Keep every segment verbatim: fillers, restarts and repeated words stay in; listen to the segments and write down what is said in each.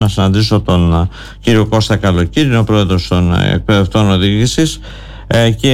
να συναντήσω τον κύριο Κώστα Καλοκύρη, ο πρόεδρος των εκπαιδευτών οδήγησης, και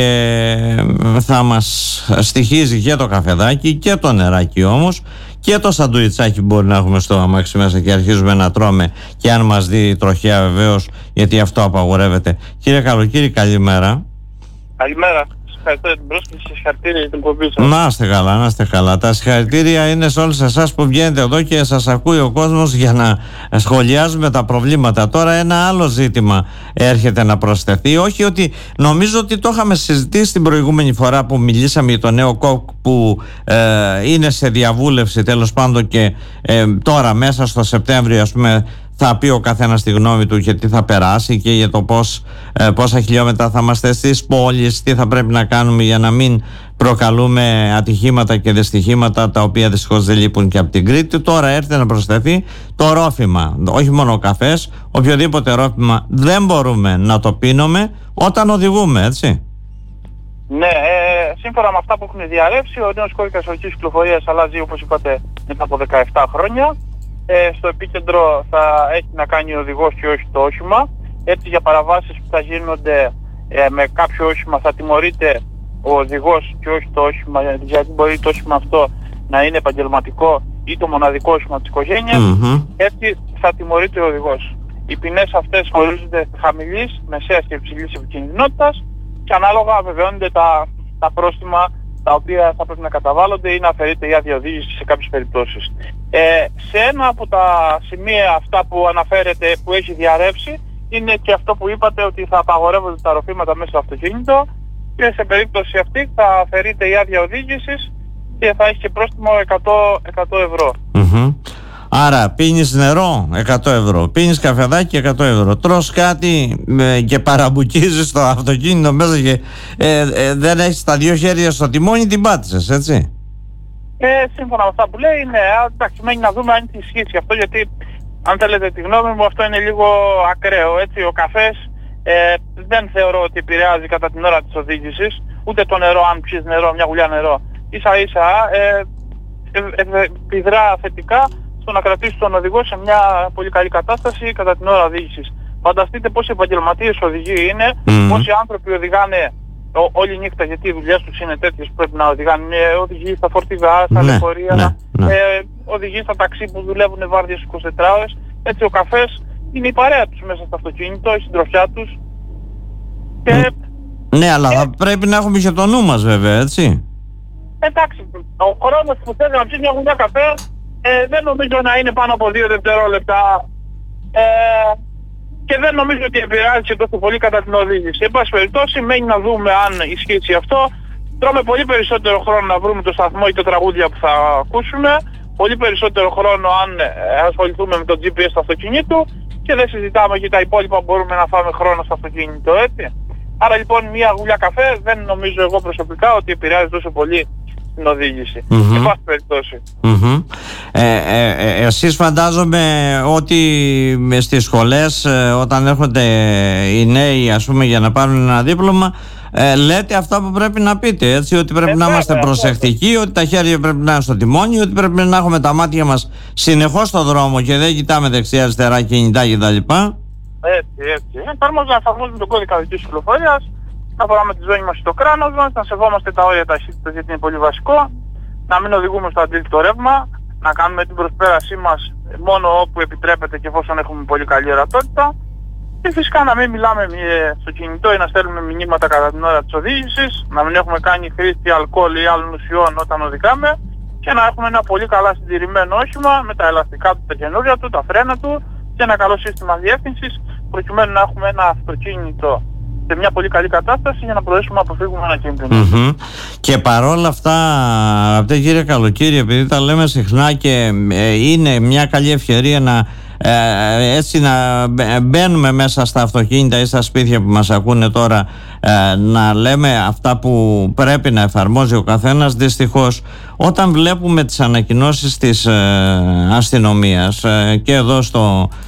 θα μας στοιχίζει και το καφεδάκι και το νεράκι, όμως και το σαντουιτσάκι μπορεί να έχουμε στο αμάξι μέσα και αρχίζουμε να τρώμε, και αν μας δει τροχιά βεβαίως, γιατί αυτό απαγορεύεται. Κύριε Καλοκύρη, καλημέρα. Καλημέρα. Ευχαριστώ για την πρόσκληση, συγχαρητήρια για την εκπομπή σας. Να είστε καλά, να είστε καλά. Τα συγχαρητήρια είναι σε όλους εσάς που βγαίνετε εδώ και σας ακούει ο κόσμος για να σχολιάζουμε τα προβλήματα. Τώρα ένα άλλο ζήτημα έρχεται να προσθεθεί. Όχι ότι νομίζω ότι το είχαμε συζητήσει την προηγούμενη φορά που μιλήσαμε για το νέο κοκ που ε, είναι σε διαβούλευση τέλος πάντων, και ε, τώρα μέσα στο Σεπτέμβριο, ας πούμε, θα πει ο καθένας τη γνώμη του και τι θα περάσει και για το πώς, ε, πόσα χιλιόμετρα θα είμαστε στις πόλεις, τι θα πρέπει να κάνουμε για να μην προκαλούμε ατυχήματα και δυστυχήματα, τα οποία δυστυχώς δεν λείπουν και από την Κρήτη. Τώρα έρχεται να προσθεθεί το ρόφημα, όχι μόνο ο καφές, οποιοδήποτε ρόφημα δεν μπορούμε να το πίνουμε όταν οδηγούμε, έτσι. Ναι, ε, σύμφωνα με αυτά που έχουν διαρρεύσει, ο νέος κώδικας οδικής κυκλοφορίας αλλάζει, όπως είπατε, μετά από δεκαεπτά χρόνια. Ε, στο επίκεντρο θα έχει να κάνει ο οδηγός και όχι το όχημα. Έτσι, για παραβάσεις που θα γίνονται ε, με κάποιο όχημα θα τιμωρείται ο οδηγός και όχι το όχημα, γιατί μπορεί το όχημα αυτό να είναι επαγγελματικό ή το μοναδικό όχημα της οικογένειας. Mm-hmm. Έτσι θα τιμωρείται ο οδηγός. Οι ποινές αυτές χωρίζονται χαμηλής, μεσαίας και υψηλής επικινδυνότητας, και ανάλογα βεβαιώνονται τα, τα πρόστιμα τα οποία θα πρέπει να καταβάλλονται ή να αφαιρείται η άδεια οδήγηση σε κάποιες περιπτώσεις. Ε, σε ένα από τα σημεία αυτά που αναφέρεται, που έχει διαρρεύσει, είναι και αυτό που είπατε, ότι θα απαγορεύονται τα ροφήματα μέσα στο αυτοκίνητο, και σε περίπτωση αυτή θα αφαιρείται η άδεια οδήγησης και θα έχει και πρόστιμο εκατό ευρώ. Mm-hmm. Άρα πίνεις νερό εκατό ευρώ, πίνεις καφεδάκι εκατό ευρώ, τρως κάτι ε, και παραμπουκίζεις το αυτοκίνητο μέσα και ε, ε, δεν έχεις τα δύο χέρια στο τιμόνι, την πάτησες, έτσι. Ε, σύμφωνα με αυτά που λέει, ναι, εντάξει, μένει να δούμε αν έχει ισχύσει αυτό, γιατί αν θέλετε τη γνώμη μου, αυτό είναι λίγο ακραίο, έτσι. Ο καφές ε, δεν θεωρώ ότι επηρεάζει κατά την ώρα της οδήγησης, ούτε το νερό, αν πιεις νερό, μια γουλιά νερό, ίσα ίσα ε, ε, ε, επιδρά θετικά στο να κρατήσει τον οδηγό σε μια πολύ καλή κατάσταση κατά την ώρα οδήγησης. Φανταστείτε πόσοι επαγγελματίες οδηγοί είναι, mm-hmm. πόσοι άνθρωποι οδηγάνε ό, όλη νύχτα, γιατί οι δουλειές τους είναι τέτοιες που πρέπει να οδηγάνε. Ε, οδηγοί στα φορτηγά, στα ναι, λεωφορεία, ναι, ναι. Ε, οδηγοί στα ταξί που δουλεύουν βάρδιες είκοσι τέσσερις ώρες. Έτσι ο καφές είναι η παρέα τους μέσα στο αυτοκίνητο, η συντροφιά τους. Και, ναι, αλλά ε, θα πρέπει να έχουμε και το νου μας, βέβαια, έτσι. Εντάξει, ο χρόνος που θέλει να πιει μια γουλιά καφέ, Ε, δεν νομίζω να είναι πάνω από δύο δευτερόλεπτα, ε, και δεν νομίζω ότι επηρεάζει τόσο πολύ κατά την οδήγηση. Εν πάση περιπτώσει, μένει να δούμε αν ισχύει αυτό. Τρώμε πολύ περισσότερο χρόνο να βρούμε το σταθμό ή τα τραγούδια που θα ακούσουμε, πολύ περισσότερο χρόνο αν ε, ασχοληθούμε με το τζι πι ες του αυτοκινήτου, και δεν συζητάμε για τα υπόλοιπα, μπορούμε να φάμε χρόνο στο αυτοκίνητο, έτσι. Άρα λοιπόν μια γουλιά καφέ δεν νομίζω εγώ προσωπικά ότι επηρεάζει τόσο πολύ την οδήγηση. Mm-hmm. Σε πάση περιπτώσει. Mm-hmm. Ε, ε, ε, εσείς φαντάζομαι ότι στις σχολές ε, όταν έρχονται οι νέοι, ας πούμε, για να πάρουν ένα δίπλωμα, ε, λέτε αυτά που πρέπει να πείτε, έτσι, ότι πρέπει ε, να είμαστε βέβαια, προσεκτικοί, βέβαια. Ότι τα χέρια πρέπει να είναι στο τιμόνι, ότι πρέπει να έχουμε τα μάτια μας συνεχώς στο δρόμο και δεν κοιτάμε δεξιά αριστερά κινητά κτλ. Έτσι, έτσι. Εφαρμόζουμε να εφαρμόζουμε τον κώδικα οδικής κυκλοφορίας, να φοράμε τη ζώνη μας στο κράνος μας, να σεβόμαστε τα όρια ταχύτητας, γιατί είναι πολύ βασικό, να μην οδηγούμε στο αντίθετο ρεύμα, να κάνουμε την προσπέρασή μας μόνο όπου επιτρέπεται και εφόσον έχουμε πολύ καλή ορατότητα, και φυσικά να μην μιλάμε στο κινητό ή να στέλνουμε μηνύματα κατά την ώρα της οδήγησης, να μην έχουμε κάνει χρήση αλκοόλ ή άλλων ουσιών όταν οδηγάμε, και να έχουμε ένα πολύ καλά συντηρημένο όχημα με τα ελαστικά του, τα καινούργια του, τα φρένα του και ένα καλό σύστημα διεύθυνσης, προκειμένου να έχουμε ένα αυτοκίνητο σε μια πολύ καλή κατάσταση για να μπορέσουμε να αποφύγουμε ένα κίνδυνο. Mm-hmm. Και παρόλα αυτά, αγαπητέ κύριε Καλοκύρη, επειδή τα λέμε συχνά και ε, είναι μια καλή ευκαιρία να ε, έτσι να μπαίνουμε μέσα στα αυτοκίνητα ή στα σπίτια που μας ακούνε τώρα, ε, να λέμε αυτά που πρέπει να εφαρμόζει ο καθένας. Δυστυχώς όταν βλέπουμε τις ανακοινώσεις της ε, αστυνομίας ε, και εδώ στο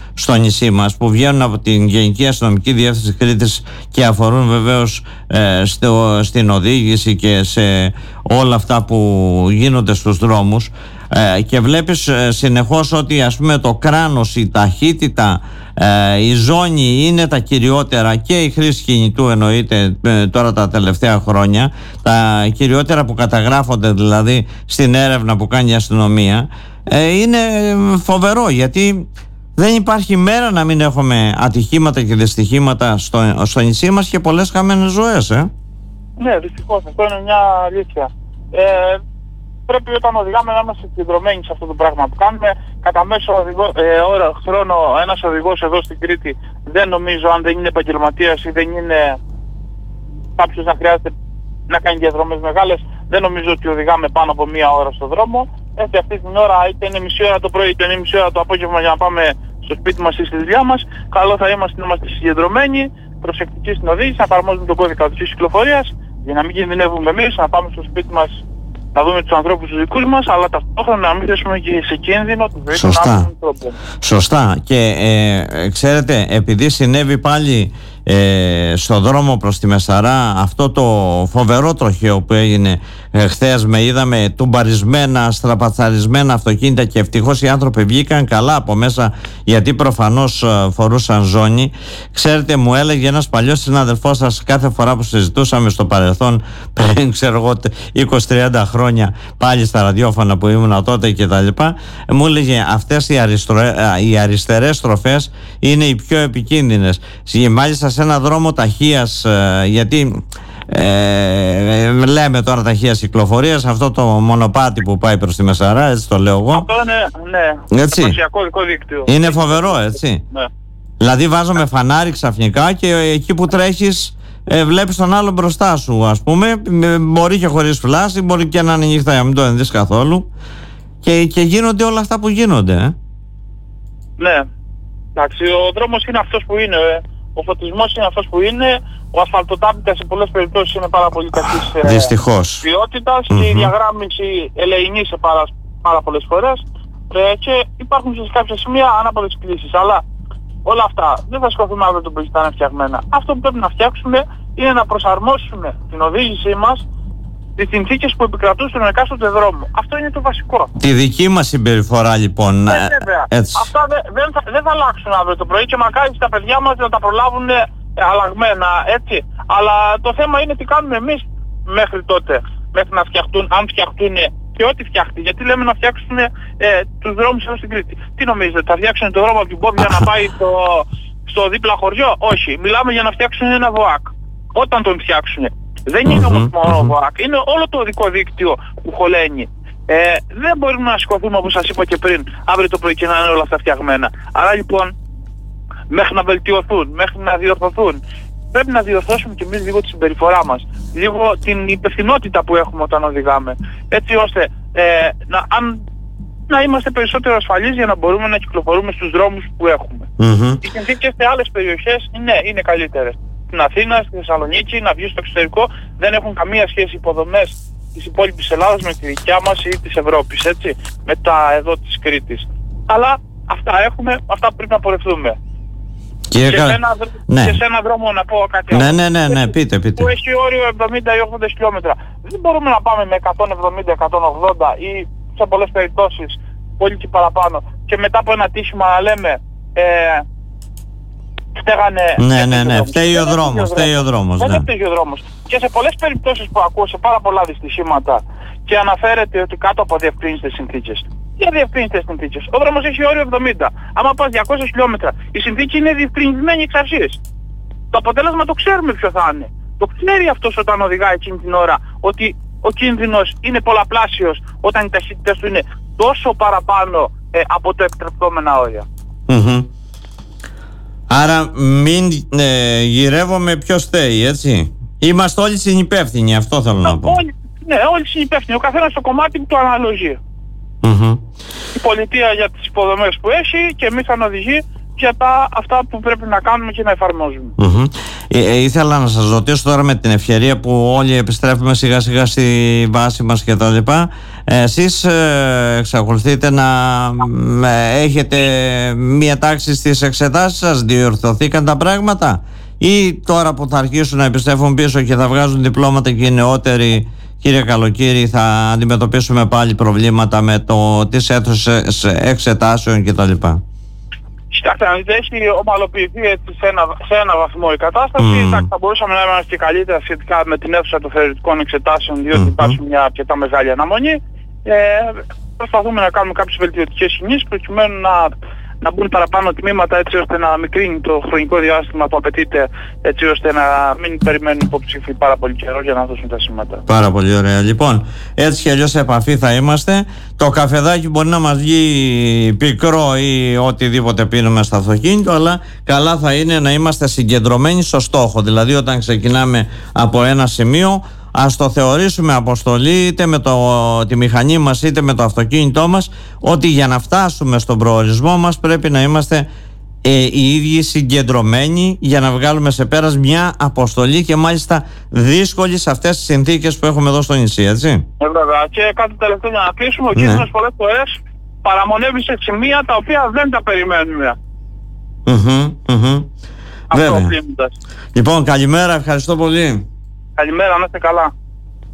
στο νησί μας που βγαίνουν από την Γενική Αστυνομική Διεύθυνση Κρήτης και αφορούν βεβαίως ε, στο, στην οδήγηση και σε όλα αυτά που γίνονται στους δρόμους, ε, και βλέπεις ε, συνεχώς ότι ας πούμε το κράνος, η ταχύτητα, ε, η ζώνη είναι τα κυριότερα, και η χρήση κινητού εννοείται ε, τώρα τα τελευταία χρόνια, τα κυριότερα που καταγράφονται δηλαδή στην έρευνα που κάνει η αστυνομία. ε, είναι φοβερό, γιατί δεν υπάρχει μέρα να μην έχουμε ατυχήματα και δυστυχήματα στο, στο νησί μας και πολλές χαμένες ζωές. ε. Ναι, δυστυχώς, αυτό είναι μια αλήθεια. Ε, πρέπει όταν οδηγάμε να είμαστε συγκεντρωμένοι σε αυτό το πράγμα που κάνουμε. Κατά μέσο οδηγό, ε, ώρα, χρόνο ένας οδηγός εδώ στην Κρήτη, δεν νομίζω, αν δεν είναι επαγγελματίας ή δεν είναι κάποιος να χρειάζεται να κάνει διαδρομές μεγάλες, δεν νομίζω ότι οδηγάμε πάνω από μία ώρα στο δρόμο. Έτσι αυτή την ώρα, είτε είναι μισή ώρα το πρωί είτε είναι μισή ώρα το απόγευμα για να πάμε στο σπίτι μας ή στη δουλειά μας, καλό θα είμαστε να είμαστε συγκεντρωμένοι, προσεκτικοί στην οδήγηση, να εφαρμόζουμε τον κώδικα οδικής κυκλοφορίας για να μην κινδυνεύουμε εμείς, να πάμε στο σπίτι μας να δούμε τους ανθρώπους τους δικούς μας, αλλά ταυτόχρονα να μην θέσουμε και σε κίνδυνο τη ζωή των άνθρωπων. Σωστά. Και ε, ξέρετε, επειδή συνέβη πάλι ε, στο δρόμο προς τη Μεσαρά αυτό το φοβερό τροχαίο που έγινε ε, χθες, με είδαμε τουμπαρισμένα, στραπατσαρισμένα αυτοκίνητα, και ευτυχώς οι άνθρωποι βγήκαν καλά από μέσα, γιατί προφανώς ε, φορούσαν ζώνη. Ξέρετε, μου έλεγε ένας παλιός συνάδελφός σας κάθε φορά που συζητούσαμε στο παρελθόν, πριν ξέρω εγώ είκοσι τριάντα χρόνια, πάλι στα ραδιόφωνα που ήμουν τότε και τα λοιπά, μου έλεγε αυτές οι, αριστρε... οι αριστερές στροφές είναι οι πιο επικίνδυνες. Μάλιστα σε ένα δρόμο ταχείας, γιατί ε, λέμε τώρα ταχείας κυκλοφορίας, αυτό το μονοπάτι που πάει προς τη Μεσαρά, έτσι το λέω εγώ. Αυτό είναι, ναι, επαρχιακό δικό δίκτυο. Είναι φοβερό, έτσι. Ναι. Δηλαδή βάζουμε φανάρι ξαφνικά και εκεί που τρέχεις ε, βλέπεις τον άλλο μπροστά σου, ας πούμε, μπορεί και χωρίς φλάση, μπορεί και να είναι νύχτα για μην το ενδείς καθόλου, και, και γίνονται όλα αυτά που γίνονται. ε. Ναι, εντάξει, ο δρόμος είναι αυτός που είναι, ο φωτισμός είναι αυτός που είναι, ο ασφαλτοτάπητας σε πολλές περιπτώσεις είναι πάρα πολύ κακής Δυστυχώς. ποιότητας, Mm-hmm. και η διαγράμμιση ελεηνή σε πάρα, πάρα πολλές φορές, ε, και υπάρχουν σε κάποια σημεία ανάποδες κλήσεις, αλλά όλα αυτά δεν θα σκοτωθούμε αύριο το πρωί να είναι φτιαγμένα. Αυτό που πρέπει να φτιάξουμε είναι να προσαρμόσουμε την οδήγησή μας τις συνθήκες που επικρατούν στον εκάστοτε δρόμο. Αυτό είναι το βασικό. Τη δική μας συμπεριφορά λοιπόν. Ε, βέβαια. Έτσι. Αυτά δεν, δεν, θα, δεν θα αλλάξουν αύριο το πρωί, και μακάρι τα παιδιά μας να τα προλάβουν ε, αλλαγμένα, έτσι. Αλλά το θέμα είναι τι κάνουμε εμείς μέχρι τότε, μέχρι να φτιαχτούν, αν φτιαχτούν και ό,τι φτιάχτει. Γιατί λέμε να φτιάξουν ε, τους δρόμους εδώ στην Κρήτη. Τι νομίζετε, θα φτιάξουν το δρόμο από την Πόβια να πάει στο, στο δίπλα χωριό? Όχι. Μιλάμε για να φτιάξουν ένα ΒΟΑΚ. Όταν τον φτιάξουν. Δεν είναι όμως μόνο ο ΒΟΑΚ, είναι όλο το οδικό δίκτυο που χωλαίνει. Ε, δεν μπορούμε να σηκωθούμε, όπως σας είπα και πριν, αύριο το πρωί και να είναι όλα αυτά φτιαγμένα. Άρα λοιπόν, μέχρι να βελτιωθούν, μέχρι να διορθωθούν, πρέπει να διορθώσουμε και εμείς λίγο τη συμπεριφορά μας, λίγο την υπευθυνότητα που έχουμε όταν οδηγάμε, έτσι ώστε ε, να, αν, να είμαστε περισσότερο ασφαλείς για να μπορούμε να κυκλοφορούμε στους δρόμους που έχουμε. Mm-hmm. Οι συνθήκες σε άλλες περιοχές, ναι, είναι καλύτερες. Στην Αθήνα, στη Θεσσαλονίκη, να βγει στο εξωτερικό, δεν έχουν καμία σχέση υποδομές της υπόλοιπης Ελλάδας με τη δικιά μας ή της Ευρώπης, έτσι, με τα εδώ της Κρήτης. Αλλά αυτά έχουμε, αυτά πρέπει να πορευτούμε. Και, κα... σε ένα, ναι. και σε ένα δρόμο να πω κάτι ναι, άλλο. Ναι, ναι, ναι, πείτε, πείτε. Που έχει όριο εβδομήντα ή ογδόντα χιλιόμετρα. Δεν μπορούμε να πάμε με εκατόν εβδομήντα εκατόν ογδόντα ή σε πολλές περιπτώσεις πολύ και παραπάνω. Και μετά από ένα τύχημα να λέμε ε, φταίγανε... Ναι, ναι, ναι, φταίει ο δρόμος, φταίει ο δρόμος. Δεν φταίει ο δρόμος. Και σε πολλές περιπτώσεις που ακούω, σε πάρα πολλά δυστυχήματα, και αναφέρεται ότι κάτω από διευκρίνητες συνθήκες. Για διευκρίνητες συνθήκες. Ο δρόμος έχει όριο εβδομήντα. Άμα πας διακόσια χιλιόμετρα, η συνθήκη είναι διευκρινισμένη εξ αρχής. Το αποτέλεσμα το ξέρουμε ποιο θα είναι. Το ξέρει αυτός όταν οδηγάει εκείνη την ώρα, ότι ο κίνδυνος είναι πολλαπλάσιος όταν οι ταχύτητες του είναι τόσο παραπάνω ε, από το επιτρεπτόμενα όρια. Mm-hmm. Άρα μην ε, γυρεύουμε ποιος θέλει, έτσι. Είμαστε όλοι συνυπεύθυνοι, αυτό θέλω να πω. Όλοι, ναι, όλοι συνυπεύθυνοι. Ο καθένας στο κομμάτι που του αναλογεί. Mm-hmm. Η πολιτεία για τις υποδομές που έχει και εμείς σαν οδηγοί για τα, αυτά που πρέπει να κάνουμε και να εφαρμόζουμε. Mm-hmm. Ε, ε, ήθελα να σας ρωτήσω τώρα, με την ευκαιρία που όλοι επιστρέφουμε σιγά σιγά στη βάση μας και τα λοιπά, ε, εσείς ε, εξακολουθείτε να ε, έχετε μία τάξη στις εξετάσεις σας, διορθωθήκαν τα πράγματα, ή τώρα που θα αρχίσουν να επιστρέφουν πίσω και θα βγάζουν διπλώματα και οι νεότεροι, κύριε Καλοκύρη, θα αντιμετωπίσουμε πάλι προβλήματα με το τις αίθουσες εξετάσεων κτλ? Κοιτάξτε, αν έχει ομαλοποιηθεί έτσι σε ένα, σε ένα βαθμό η κατάσταση, mm. θα μπορούσαμε να είμαστε και καλύτερα σχετικά με την αίθουσα των θεωρητικών εξετάσεων, διότι mm-hmm. υπάρχει μια αρκετά μεγάλη αναμονή. Ε, προσπαθούμε να κάνουμε κάποιες βελτιωτικές κινήσεις προκειμένου να, να μπουν παραπάνω τμήματα, έτσι ώστε να μικρύνει το χρονικό διάστημα που απαιτείται, έτσι ώστε να μην περιμένουν υποψήφοι πάρα πολύ καιρό για να δώσουν τα σήματα. Πάρα πολύ ωραία. Λοιπόν, έτσι κι αλλιώς σε επαφή θα είμαστε. Το καφεδάκι μπορεί να μας βγει πικρό ή οτιδήποτε πίνουμε στο αυτοκίνητο, αλλά καλά θα είναι να είμαστε συγκεντρωμένοι στο στόχο. Δηλαδή, όταν ξεκινάμε από ένα σημείο, ας το θεωρήσουμε αποστολή, είτε με το, τη μηχανή μας είτε με το αυτοκίνητό μας, ότι για να φτάσουμε στον προορισμό μας πρέπει να είμαστε ε, οι ίδιοι συγκεντρωμένοι για να βγάλουμε σε πέρας μια αποστολή, και μάλιστα δύσκολη σε αυτές τις συνθήκες που έχουμε εδώ στο νησί, έτσι. Ε, βέβαια. Και κάτι τελευταίο για να κλείσουμε, ο ναι. κίνδυνος πολλές φορές παραμονεύει σε σημεία τα οποία δεν τα περιμένουμε. Mm-hmm, mm-hmm. Βέβαια. Λοιπόν, καλημέρα, ευχαριστώ πολύ. Καλημέρα, να είστε καλά.